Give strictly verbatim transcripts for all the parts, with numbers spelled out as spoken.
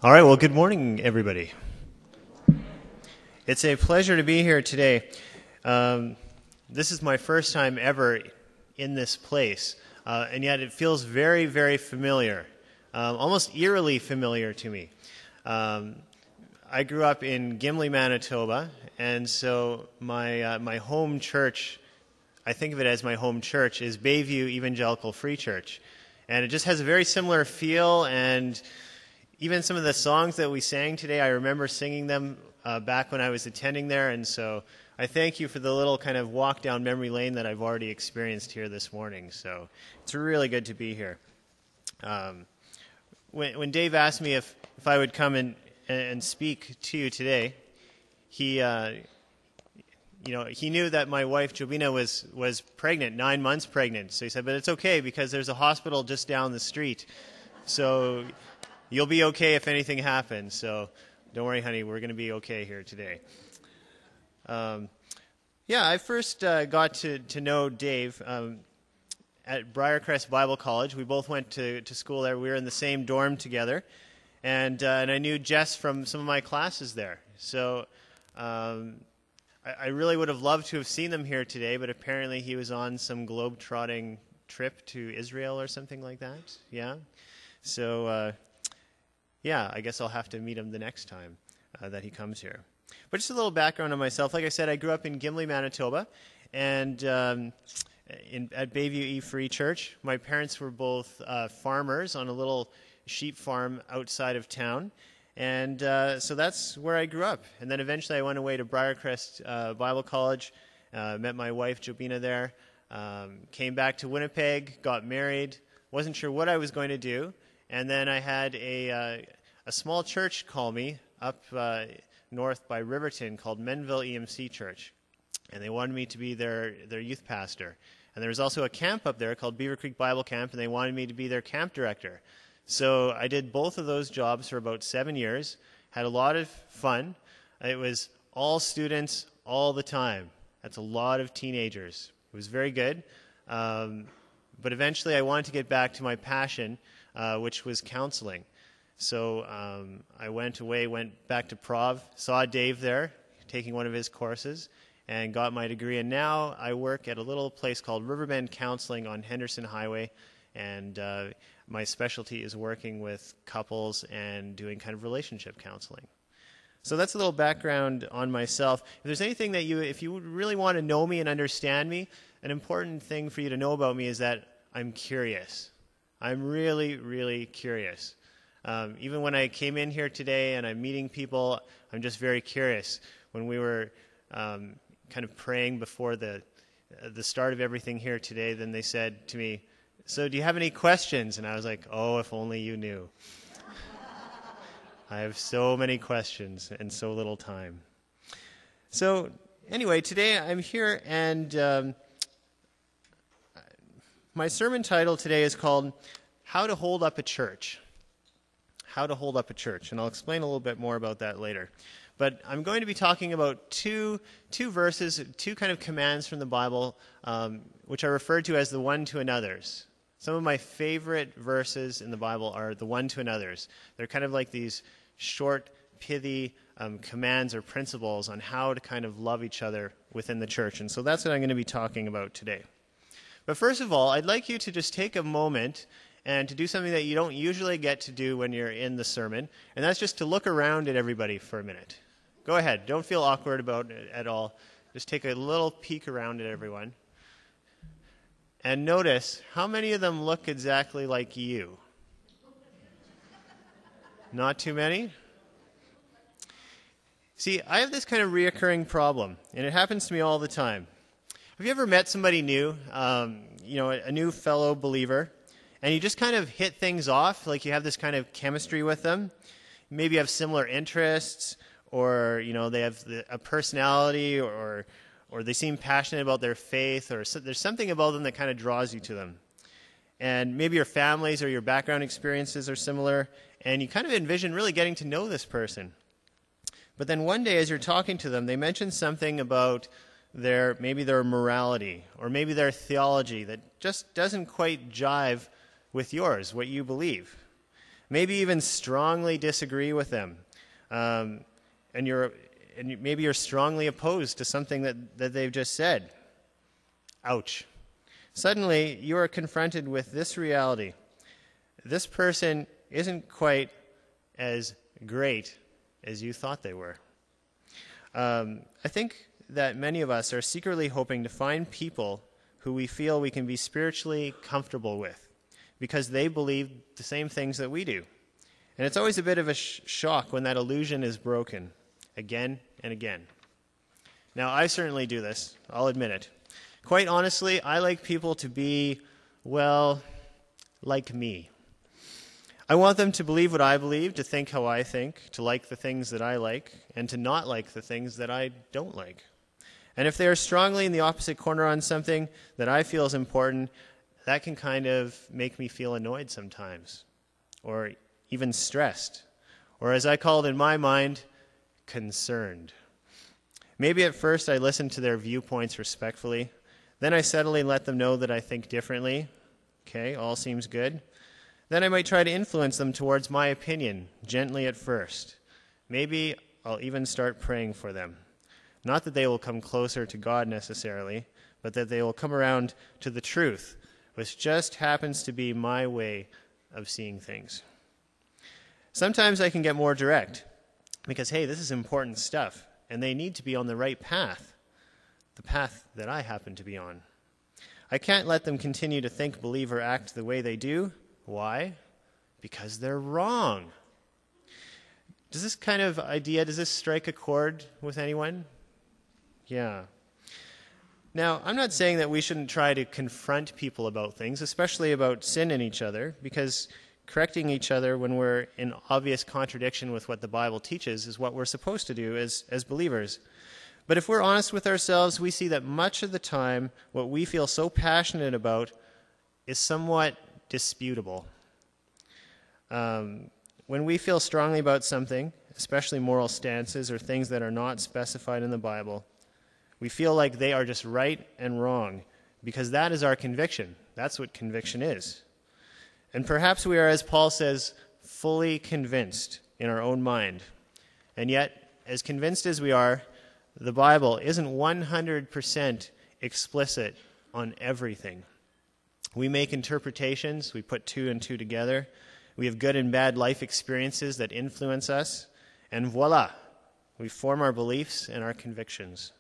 All right, well, good morning, everybody. It's a pleasure to be here today. Um, this is my first time ever in this place, uh, and yet it feels very, very familiar, um, almost eerily familiar to me. Um, I grew up in Gimli, Manitoba, and so my uh, my home church, I think of it as my home church, is Bayview Evangelical Free Church. And it just has a very similar feel, and even some of the songs that we sang today, I remember singing them uh, back when I was attending there, and so I thank you for the little kind of walk down memory lane that I've already experienced here this morning. So it's really good to be here. Um, when, when Dave asked me if, if I would come and, and speak to you today, he, uh, you know, he knew that my wife Jobina was was pregnant, nine months pregnant. So he said, "But it's okay because there's a hospital just down the street, so you'll be okay if anything happens. So don't worry, honey, we're going to be okay here today." Um, yeah, I first uh, got to, to know Dave um, at Briarcrest Bible College. We both went to, to school there. We were in the same dorm together. And, uh, and I knew Jess from some of my classes there. So um, I, I really would have loved to have seen them here today, but apparently he was on some globe-trotting trip to Israel or something like that. Yeah. So... Uh, Yeah, I guess I'll have to meet him the next time uh, that he comes here. But just a little background on myself. Like I said, I grew up in Gimli, Manitoba, and um, in, at Bayview E Free Church. My parents were both uh, farmers on a little sheep farm outside of town, and uh, so that's where I grew up. And then eventually I went away to Briarcrest uh, Bible College, uh, met my wife Jobina there, um, came back to Winnipeg, got married, wasn't sure what I was going to do. And then I had a uh, a small church call me up uh, north by Riverton called Menville E M C Church, and they wanted me to be their their youth pastor. And there was also a camp up there called Beaver Creek Bible Camp, and they wanted me to be their camp director. So I did both of those jobs for about seven years. Had a lot of fun. It was all students all the time. That's a lot of teenagers. It was very good. Um, but eventually I wanted to get back to my passion, Uh, which was counseling. So um, I went away, went back to Prov, saw Dave there, taking one of his courses, and got my degree. And now I work at a little place called Riverbend Counseling on Henderson Highway, and uh, my specialty is working with couples and doing kind of relationship counseling. So that's a little background on myself. If there's anything that you, if you really want to know me and understand me, an important thing for you to know about me is that I'm curious. I'm really, really curious. Um, even when I came in here today and I'm meeting people, I'm just very curious. When we were um, kind of praying before the uh, the start of everything here today, then they said to me, "So do you have any questions?" And I was like, "Oh, if only you knew." I have so many questions and so little time. So anyway, today I'm here, and Um, my sermon title today is called How to Hold Up a Church. How to Hold Up a Church. And I'll explain a little bit more about that later. But I'm going to be talking about two two verses, two kind of commands from the Bible, um, which are referred to as the one to another's. Some of my favorite verses in the Bible are the one to another's. They're kind of like these short, pithy um, commands or principles on how to kind of love each other within the church. And so that's what I'm going to be talking about today. But first of all, I'd like you to just take a moment and to do something that you don't usually get to do when you're in the sermon, and that's just to look around at everybody for a minute. Go ahead. Don't feel awkward about it at all. Just take a little peek around at everyone. And notice how many of them look exactly like you. Not too many? See, I have this kind of reoccurring problem, and it happens to me all the time. Have you ever met somebody new, um, you know, a, a new fellow believer, and you just kind of hit things off, like you have this kind of chemistry with them? Maybe you have similar interests, or, you know, they have the, a personality, or or they seem passionate about their faith, or so, there's something about them that kind of draws you to them. And maybe your families or your background experiences are similar, and you kind of envision really getting to know this person. But then one day as you're talking to them, they mention something about their maybe their morality or maybe their theology that just doesn't quite jive with yours, what you believe. maybe even strongly disagree with them, um, and you're and you, maybe you're strongly opposed to something that, that they've just said. Ouch. Suddenly, you are confronted with this reality. This person isn't quite as great as you thought they were. Um, I think that many of us are secretly hoping to find people who we feel we can be spiritually comfortable with because they believe the same things that we do. And it's always a bit of a sh- shock when that illusion is broken again and again. Now, I certainly do this. I'll admit it. Quite honestly, I like people to be, well, like me. I want them to believe what I believe, to think how I think, to like the things that I like, and to not like the things that I don't like. And if they are strongly in the opposite corner on something that I feel is important, that can kind of make me feel annoyed sometimes, or even stressed, or as I call it in my mind, concerned. Maybe at first I listen to their viewpoints respectfully. Then I subtly let them know that I think differently. Okay, all seems good. Then I might try to influence them towards my opinion, gently at first. Maybe I'll even start praying for them. Not that they will come closer to God necessarily, but that they will come around to the truth, which just happens to be my way of seeing things. Sometimes I can get more direct, because, hey, this is important stuff, and they need to be on the right path, the path that I happen to be on. I can't let them continue to think, believe, or act the way they do. Why? Because they're wrong. Does this kind of idea, does this strike a chord with anyone? Yeah. Now, I'm not saying that we shouldn't try to confront people about things, especially about sin in each other, because correcting each other when we're in obvious contradiction with what the Bible teaches is what we're supposed to do as, as believers. But if we're honest with ourselves, we see that much of the time what we feel so passionate about is somewhat disputable. Um, when we feel strongly about something, especially moral stances or things that are not specified in the Bible, we feel like they are just right and wrong because that is our conviction. That's what conviction is. And perhaps we are, as Paul says, fully convinced in our own mind. And yet, as convinced as we are, the Bible isn't one hundred percent explicit on everything. We make interpretations, we put two and two together, we have good and bad life experiences that influence us, and voila, we form our beliefs and our convictions.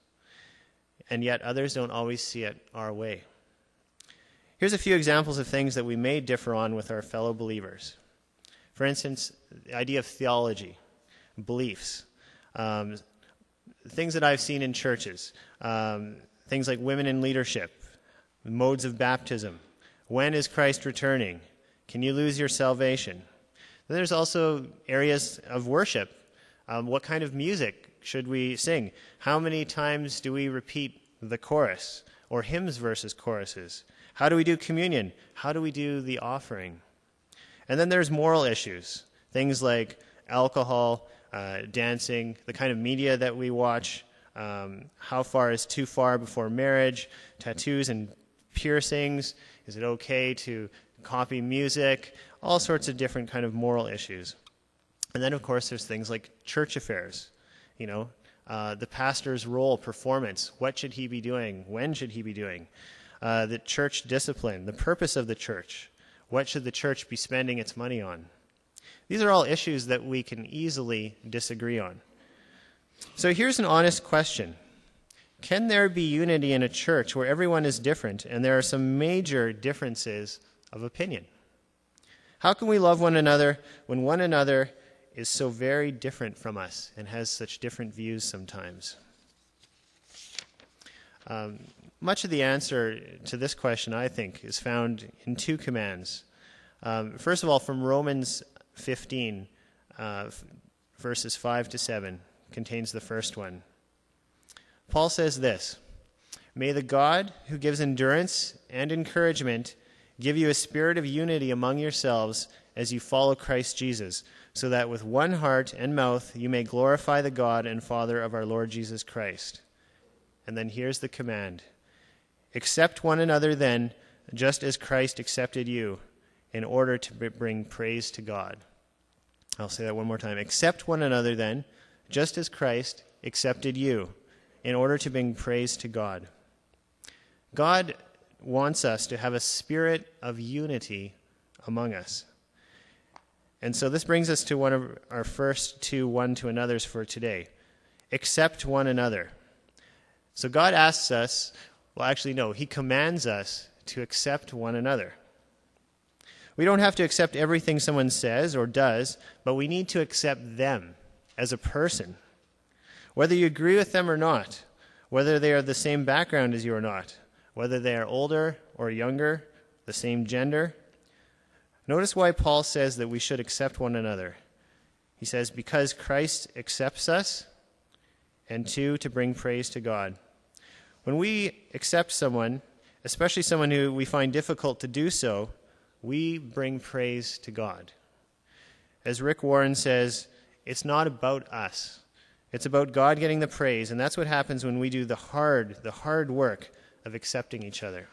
And yet others don't always see it our way. Here's a few examples of things that we may differ on with our fellow believers. For instance, the idea of theology, beliefs, um, things that I've seen in churches, um, things like women in leadership, modes of baptism, when is Christ returning, can you lose your salvation? Then there's also areas of worship. Um, what kind of music should we sing? How many times do we repeat the chorus or hymns versus choruses? How do we do communion? How do we do the offering? And then there's moral issues, things like alcohol, uh, dancing, the kind of media that we watch, um, how far is too far before marriage, tattoos and piercings, is it okay to copy music, all sorts of different kind of moral issues. And then, of course, there's things like church affairs, you know, uh, the pastor's role, performance, what should he be doing, when should he be doing, uh, the church discipline, the purpose of the church, what should the church be spending its money on. These are all issues that we can easily disagree on. So here's an honest question. Can there be unity in a church where everyone is different and there are some major differences of opinion? How can we love one another when one another is so very different from us and has such different views sometimes? Um, much of the answer to this question, I think, is found in two commands. Um, first of all, from Romans fifteen, uh, verses five to seven, contains the first one. Paul says this, "May the God who gives endurance and encouragement give you a spirit of unity among yourselves as you follow Christ Jesus, so that with one heart and mouth you may glorify the God and Father of our Lord Jesus Christ." And then here's the command. "Accept one another then, just as Christ accepted you, in order to bring praise to God." I'll say that one more time. Accept one another then, just as Christ accepted you, in order to bring praise to God. God wants us to have a spirit of unity among us. And so this brings us to one of our first two one to another's for today. Accept one another. So God asks us, well, actually, no, he commands us to accept one another. We don't have to accept everything someone says or does, but we need to accept them as a person. Whether you agree with them or not, whether they are the same background as you or not, whether they are older or younger, the same gender. Notice why Paul says that we should accept one another. He says, because Christ accepts us, and two, to bring praise to God. When we accept someone, especially someone who we find difficult to do so, we bring praise to God. As Rick Warren says, it's not about us. It's about God getting the praise, and that's what happens when we do the hard, the hard work of accepting each other.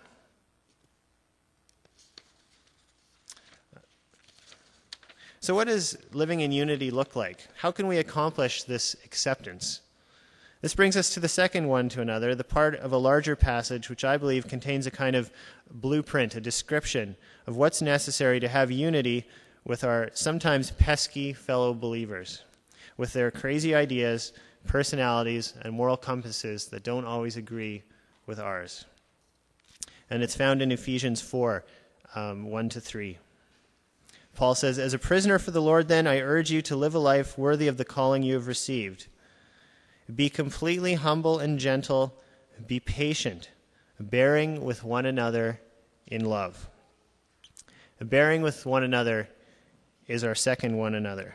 So what does living in unity look like? How can we accomplish this acceptance? This brings us to the second one to another, the part of a larger passage which I believe contains a kind of blueprint, a description of what's necessary to have unity with our sometimes pesky fellow believers, with their crazy ideas, personalities, and moral compasses that don't always agree with ours. And it's found in Ephesians four, um, one to three. Paul says, as a prisoner for the Lord, then, I urge you to live a life worthy of the calling you have received. Be completely humble and gentle. Be patient, bearing with one another in love. Bearing with one another is our second one another.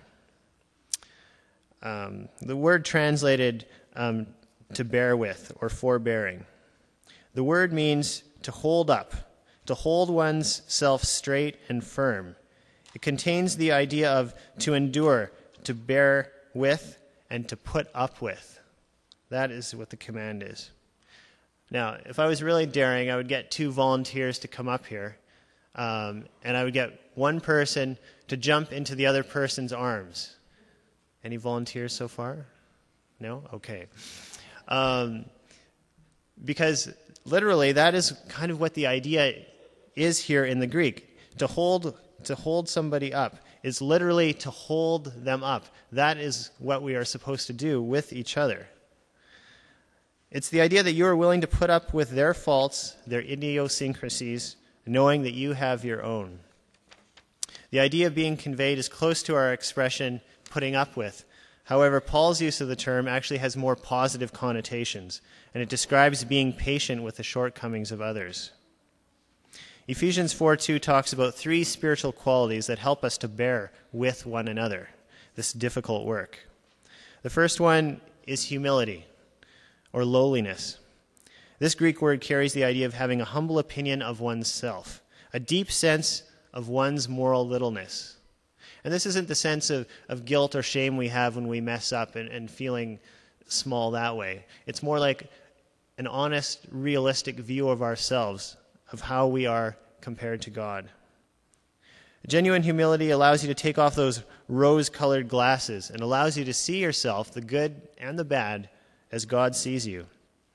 Um, the word translated um, to bear with or forbearing. The word means to hold up, to hold one's self straight and firm. It contains the idea of to endure, to bear with, and to put up with. That is what the command is. Now, if I was really daring, I would get two volunteers to come up here, um, and I would get one person to jump into the other person's arms. Any volunteers so far? No? Okay. Um, because literally, that is kind of what the idea is here in the Greek. To hold to hold somebody up is literally to hold them up. That is what we are supposed to do with each other. It's the idea that you are willing to put up with their faults, their idiosyncrasies, knowing that you have your own. The idea being conveyed is close to our expression, putting up with. However, Paul's use of the term actually has more positive connotations, and it describes being patient with the shortcomings of others. Ephesians four two talks about three spiritual qualities that help us to bear with one another, this difficult work. The first one is humility, or lowliness. This Greek word carries the idea of having a humble opinion of oneself, a deep sense of one's moral littleness. And this isn't the sense of, of guilt or shame we have when we mess up and, and feeling small that way. It's more like an honest, realistic view of ourselves, of how we are compared to God. Genuine humility allows you to take off those rose-colored glasses and allows you to see yourself, the good and the bad, as God sees you.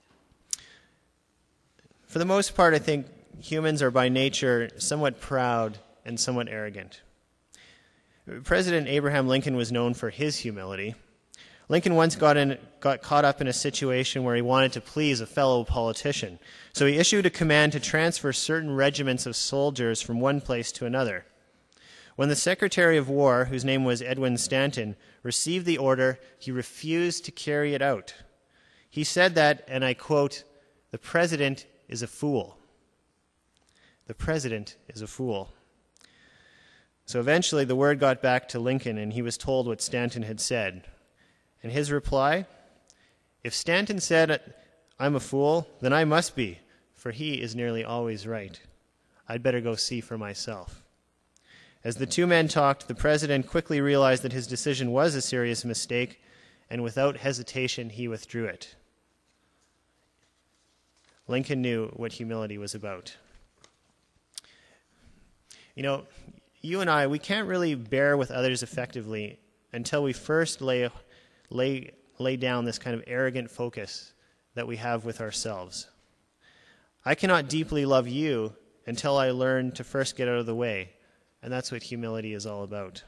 For the most part, I think humans are by nature somewhat proud and somewhat arrogant. President Abraham Lincoln was known for his humility. Lincoln once got in, got caught up in a situation where he wanted to please a fellow politician. So he issued a command to transfer certain regiments of soldiers from one place to another. When the Secretary of War, whose name was Edwin Stanton, received the order, he refused to carry it out. He said that, and I quote, "The president is a fool." The president is a fool. So eventually the word got back to Lincoln, and he was told what Stanton had said. And his reply, "If Stanton said, 'I'm a fool,' then I must be, for he is nearly always right. I'd better go see for myself." As the two men talked, the president quickly realized that his decision was a serious mistake, and without hesitation, he withdrew it. Lincoln knew what humility was about. You know, you and I, we can't really bear with others effectively until we first lay, lay, lay down this kind of arrogant focus that we have with ourselves. I cannot deeply love you until I learn to first get out of the way, and that's what humility is all about.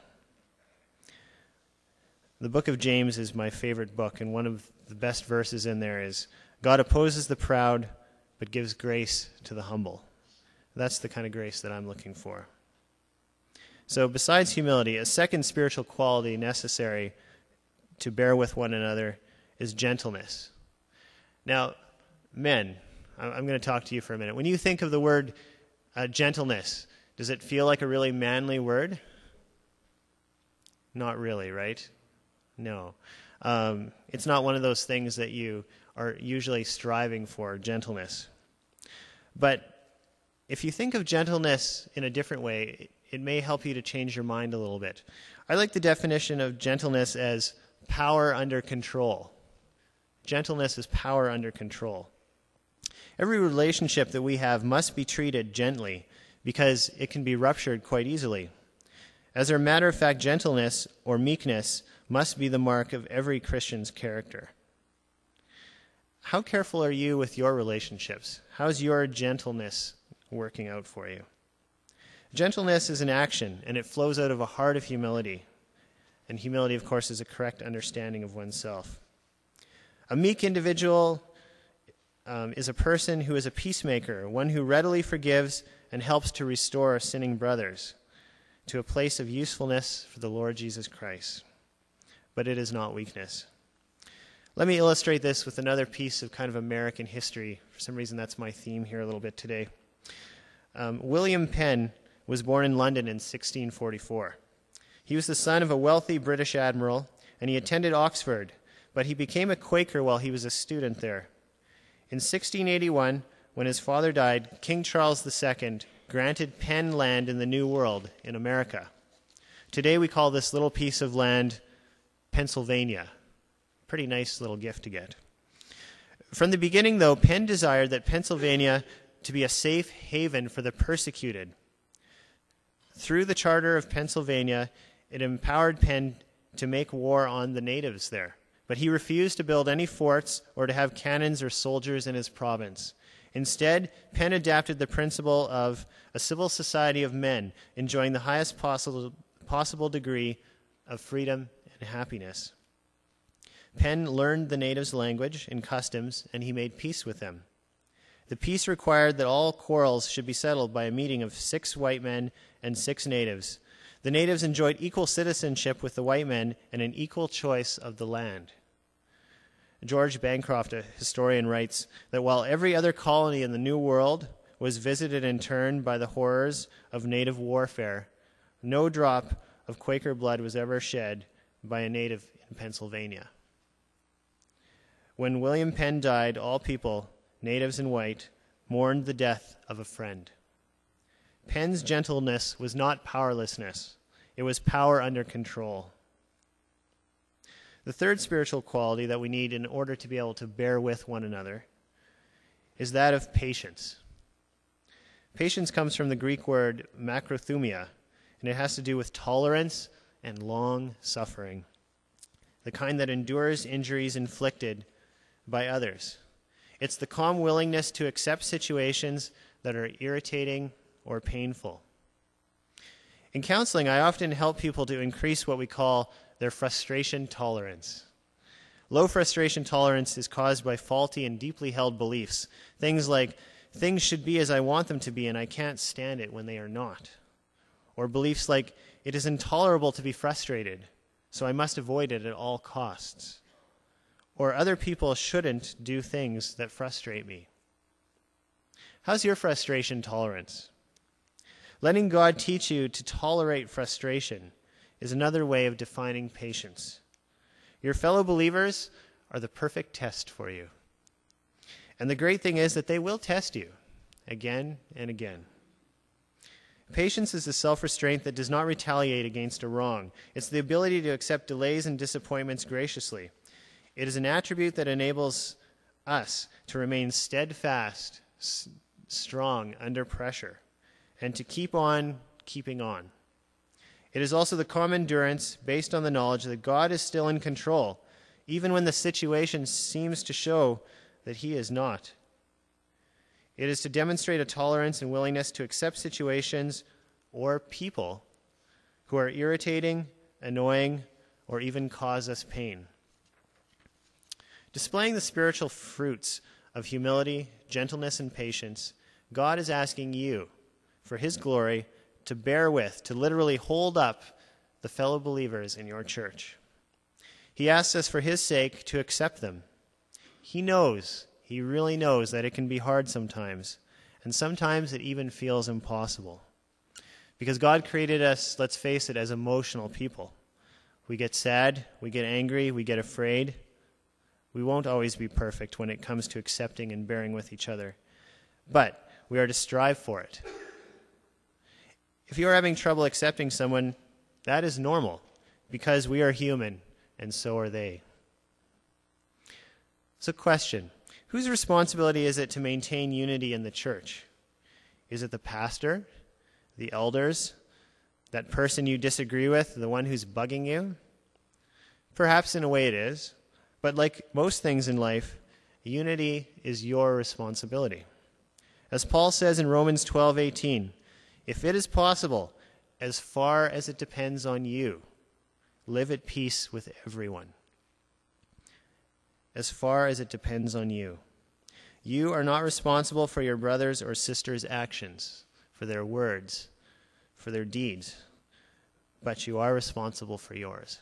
The book of James is my favorite book, and one of the best verses in there is, God opposes the proud, but gives grace to the humble. That's the kind of grace that I'm looking for. So besides humility, a second spiritual quality necessary to bear with one another is gentleness. Now, men, I'm going to talk to you for a minute. When you think of the word uh, gentleness, does it feel like a really manly word? Not really, right? No. Um, it's not one of those things that you are usually striving for, gentleness. But if you think of gentleness in a different way, it may help you to change your mind a little bit. I like the definition of gentleness as power under control. Gentleness is power under control. Every relationship that we have must be treated gently because it can be ruptured quite easily. As a matter of fact, gentleness or meekness must be the mark of every Christian's character. How careful are you with your relationships? How's your gentleness working out for you? Gentleness is an action, and it flows out of a heart of humility. And humility, of course, is a correct understanding of oneself. A meek individual um, is a person who is a peacemaker, one who readily forgives and helps to restore sinning brothers to a place of usefulness for the Lord Jesus Christ. But it is not weakness. Let me illustrate this with another piece of kind of American history. For some reason, that's my theme here a little bit today. Um, William Penn was born in London in sixteen forty-four. He was the son of a wealthy British admiral, and he attended Oxford, but he became a Quaker while he was a student there. In sixteen eighty-one, when his father died, King Charles the Second granted Penn land in the New World in America. Today we call this little piece of land Pennsylvania. Pretty nice little gift to get. From the beginning, though, Penn desired that Pennsylvania to be a safe haven for the persecuted. Through the Charter of Pennsylvania, it empowered Penn to make war on the natives there. But he refused to build any forts or to have cannons or soldiers in his province. Instead, Penn adapted the principle of a civil society of men enjoying the highest possible, possible degree of freedom and happiness. Penn learned the natives' language and customs, and he made peace with them. The peace required that all quarrels should be settled by a meeting of six white men and six natives. The natives enjoyed equal citizenship with the white men and an equal choice of the land. George Bancroft, a historian, writes that while every other colony in the New World was visited in turn by the horrors of native warfare, no drop of Quaker blood was ever shed by a native in Pennsylvania. When William Penn died, all people, natives and white, mourned the death of a friend. Penn's gentleness was not powerlessness. It was power under control. The third spiritual quality that we need in order to be able to bear with one another is that of patience. Patience comes from the Greek word makrothumia, and it has to do with tolerance and long suffering, the kind that endures injuries inflicted by others. It's the calm willingness to accept situations that are irritating or painful. In counseling, I often help people to increase what we call their frustration tolerance. Low frustration tolerance is caused by faulty and deeply held beliefs. Things like, things should be as I want them to be and I can't stand it when they are not. Or beliefs like, it is intolerable to be frustrated, so I must avoid it at all costs. Or other people shouldn't do things that frustrate me. How's your frustration tolerance? Letting God teach you to tolerate frustration is another way of defining patience. Your fellow believers are the perfect test for you. And the great thing is that they will test you again and again. Patience is the self-restraint that does not retaliate against a wrong. It's the ability to accept delays and disappointments graciously. It is an attribute that enables us to remain steadfast, s- strong under pressure, and to keep on keeping on. It is also the calm endurance based on the knowledge that God is still in control, even when the situation seems to show that he is not. It is to demonstrate a tolerance and willingness to accept situations or people who are irritating, annoying, or even cause us pain. Displaying the spiritual fruits of humility, gentleness, and patience, God is asking you, for his glory, to bear with, to literally hold up the fellow believers in your church. He asks us for his sake to accept them. He knows, he really knows that it can be hard sometimes, and sometimes it even feels impossible. Because God created us, let's face it, as emotional people. We get sad, we get angry, we get afraid. We won't always be perfect when it comes to accepting and bearing with each other, but we are to strive for it. If you are having trouble accepting someone, that is normal, because we are human, and so are they. So, question, whose responsibility is it to maintain unity in the church? Is it the pastor, the elders, that person you disagree with, the one who's bugging you? Perhaps in a way it is. But like most things in life, unity is your responsibility. As Paul says in Romans twelve eighteen, if it is possible, as far as it depends on you, live at peace with everyone. As far as it depends on you. You are not responsible for your brothers' or sisters' actions, for their words, for their deeds, but you are responsible for yours.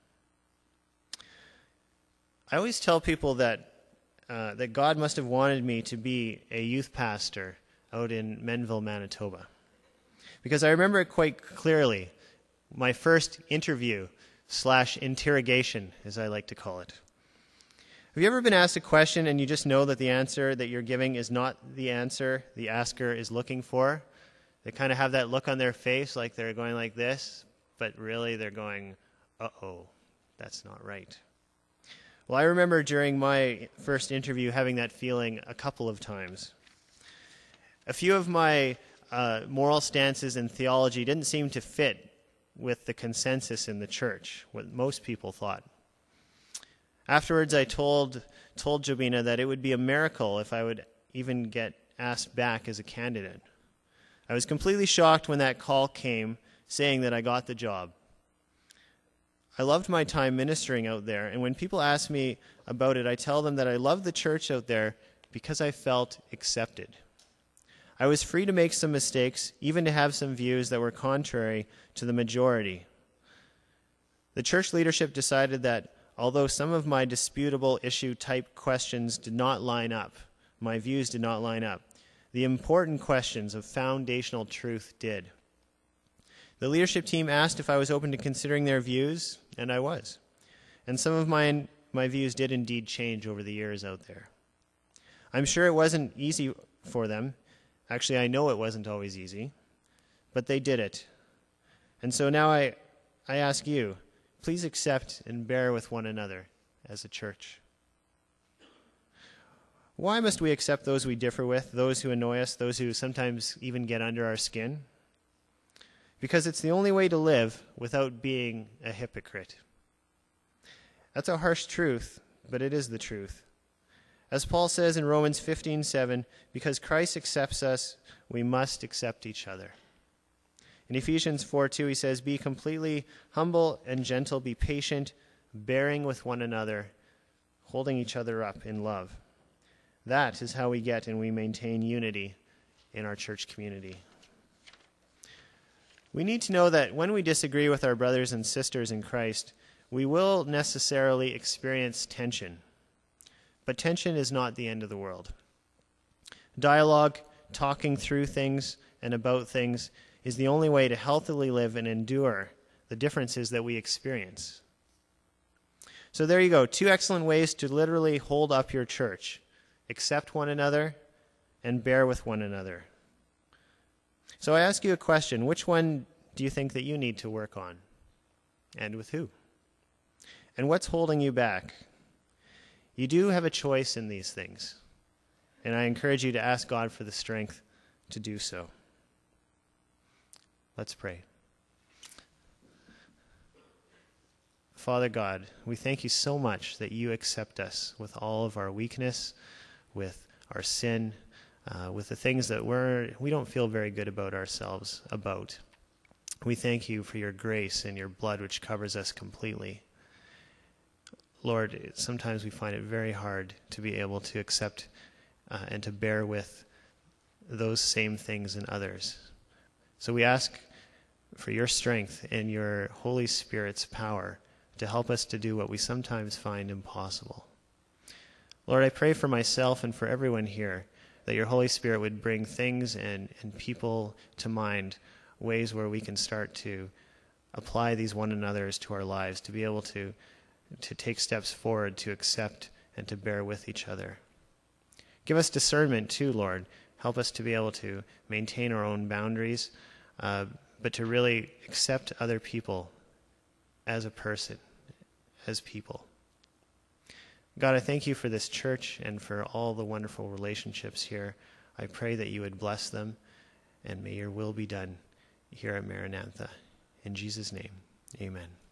I always tell people that uh, that God must have wanted me to be a youth pastor out in Menville, Manitoba. Because I remember it quite clearly, my first interview slash interrogation, as I like to call it. Have you ever been asked a question and you just know that the answer that you're giving is not the answer the asker is looking for? They kind of have that look on their face like they're going like this, but really they're going, uh-oh, that's not right. Well, I remember during my first interview having that feeling a couple of times. A few of my uh, moral stances and theology didn't seem to fit with the consensus in the church, what most people thought. Afterwards, I told told Jobina that it would be a miracle if I would even get asked back as a candidate. I was completely shocked when that call came saying that I got the job. I loved my time ministering out there, and when people ask me about it, I tell them that I loved the church out there because I felt accepted. I was free to make some mistakes, even to have some views that were contrary to the majority. The church leadership decided that although some of my disputable issue-type questions did not line up, my views did not line up, the important questions of foundational truth did. The leadership team asked if I was open to considering their views, and I was. And some of my, my views did indeed change over the years out there. I'm sure it wasn't easy for them. Actually, I know it wasn't always easy, but they did it. And so now I, I ask you, please accept and bear with one another as a church. Why must we accept those we differ with, those who annoy us, those who sometimes even get under our skin? Because it's the only way to live without being a hypocrite. That's a harsh truth, but it is the truth. As Paul says in Romans fifteen seven, because Christ accepts us, we must accept each other. In Ephesians four two, he says, be completely humble and gentle, be patient, bearing with one another, holding each other up in love. That is how we get and we maintain unity in our church community. We need to know that when we disagree with our brothers and sisters in Christ, we will necessarily experience tension. But tension is not the end of the world. Dialogue, talking through things and about things, is the only way to healthily live and endure the differences that we experience. So there you go, two excellent ways to literally hold up your church. Accept one another and bear with one another. So I ask you a question. Which one do you think that you need to work on? And with who? And what's holding you back? You do have a choice in these things. And I encourage you to ask God for the strength to do so. Let's pray. Father God, we thank you so much that you accept us with all of our weakness, with our sin, uh, with the things that we're, we don't feel very good about ourselves about. We thank you for your grace and your blood which covers us completely. Lord, sometimes we find it very hard to be able to accept uh, and to bear with those same things in others. So we ask for your strength and your Holy Spirit's power to help us to do what we sometimes find impossible. Lord, I pray for myself and for everyone here that your Holy Spirit would bring things and, and people to mind, ways where we can start to apply these one another's to our lives, to be able to, to take steps forward, to accept and to bear with each other. Give us discernment too, Lord. Help us to be able to maintain our own boundaries, uh, but to really accept other people as a person, as people. God, I thank you for this church and for all the wonderful relationships here. I pray that you would bless them, and may your will be done here at Maranatha. In Jesus' name, amen.